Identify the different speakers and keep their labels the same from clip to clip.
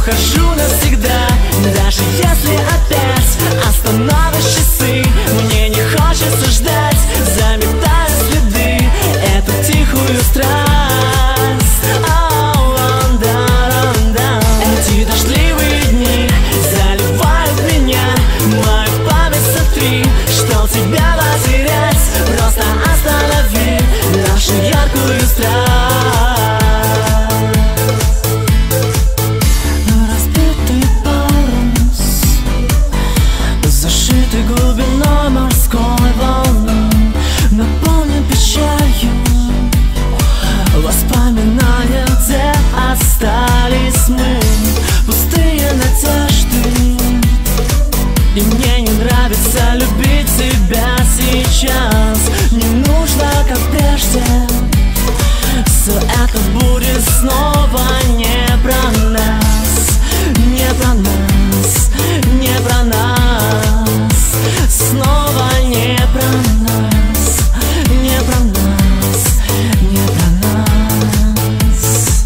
Speaker 1: ухожу навсегда. Даже если опять остановишь часы, мне не хочется ждать, заметаю следы, эту тихую страсть. Эти дождливые дни заливают меня, мою память сотри, что тебя потерять. Просто останови нашу яркую страсть. Разбитый парус, зашитый глубиной морской волны, наполнен печалью воспоминания, где остались мы, пустые надежды. И мне не нравится любить тебя сейчас. Не нужно, как прежде. Все это будет снова не про нас, не про нас, не про нас. Снова не про нас, не про нас, не про нас.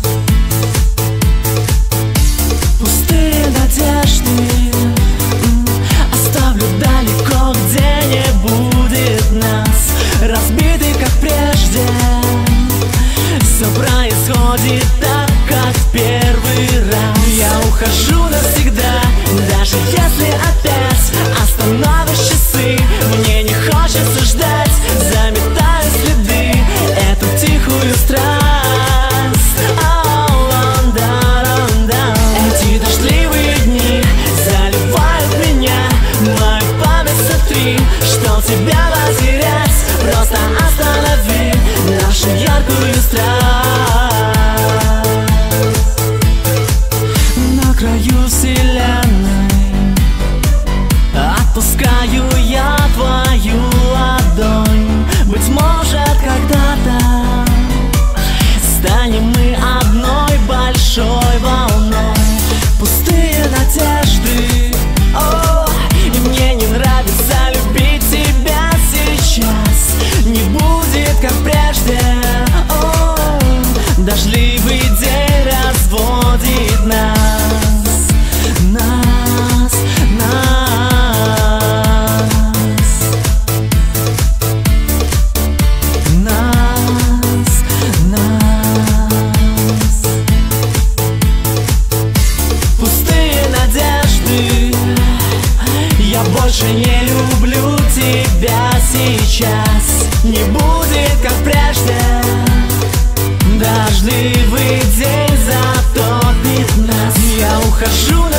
Speaker 1: Пустые надежды оставлю далеко, где не будет нас. Разбитый, как прежде, все происходит так, как в первый раз. Я ухожу навсегда, даже если опять остановишь часы, мне не хочется ждать, заметаю следы, эту тихую страсть. Эти дождливые дни заливают меня, мою память сотри, что тебя потерять. Просто останови нашу яркую страсть. На краю вселенной отпускаю я твою ладонь. Быть может, когда-то станем мы одной большой волной. Пустые надежды, и мне не нравится любить тебя сейчас. Не будет, как прежде, дождливый день разводит нас, нас, нас, нас. Пустые надежды, я больше не люблю тебя сейчас. Не будет, как прежде, дождливый день затопит нас. Я ухожу